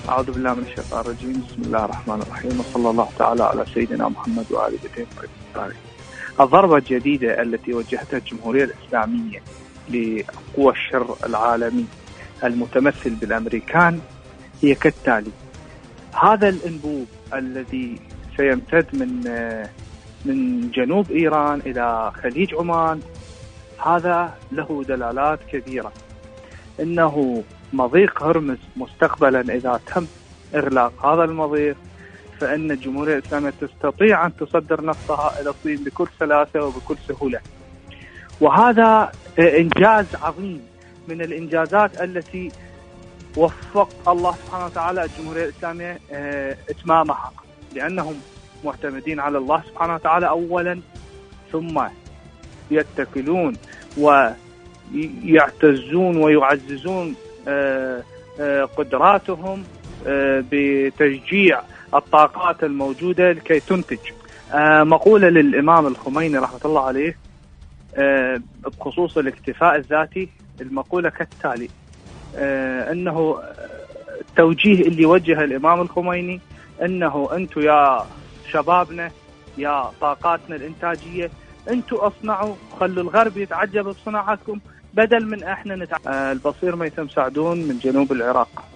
أعوذ بالله من الشيطان الرجيم. بسم الله الرحمن الرحيم، وصلى الله تعالى على سيدنا محمد وآل بيته الطاهرين. الضربة الجديدة التي وجهتها الجمهورية الإسلامية لقوى الشر العالمي المتمثل بالأمريكان هي كالتالي: هذا الأنبوب الذي سيمتد من جنوب إيران إلى خليج عمان، هذا له دلالات كبيرة. إنه مضيق هرمز مستقبلا إذا تم إغلاق هذا المضيق، فإن الجمهورية الإسلامية تستطيع أن تصدر نفطها إلى الصين بكل سلاسة وبكل سهولة. وهذا إنجاز عظيم من الإنجازات التي وفق الله سبحانه وتعالى الجمهورية الإسلامية إتمامها، لأنهم معتمدين على الله سبحانه وتعالى أولا، ثم يتكلون ويعتزون ويعززون قدراتهم بتشجيع الطاقات الموجودة لكي تنتج. مقولة للإمام الخميني رحمة الله عليه بخصوص الاكتفاء الذاتي، المقولة كالتالي: أنه التوجيه اللي وجه الإمام الخميني أنه أنتم يا شبابنا يا طاقاتنا الإنتاجية، أنتم أصنعوا، خلوا الغرب يتعجب بصناعتكم بدل من إحنا البصير ميثم سعدون من جنوب العراق.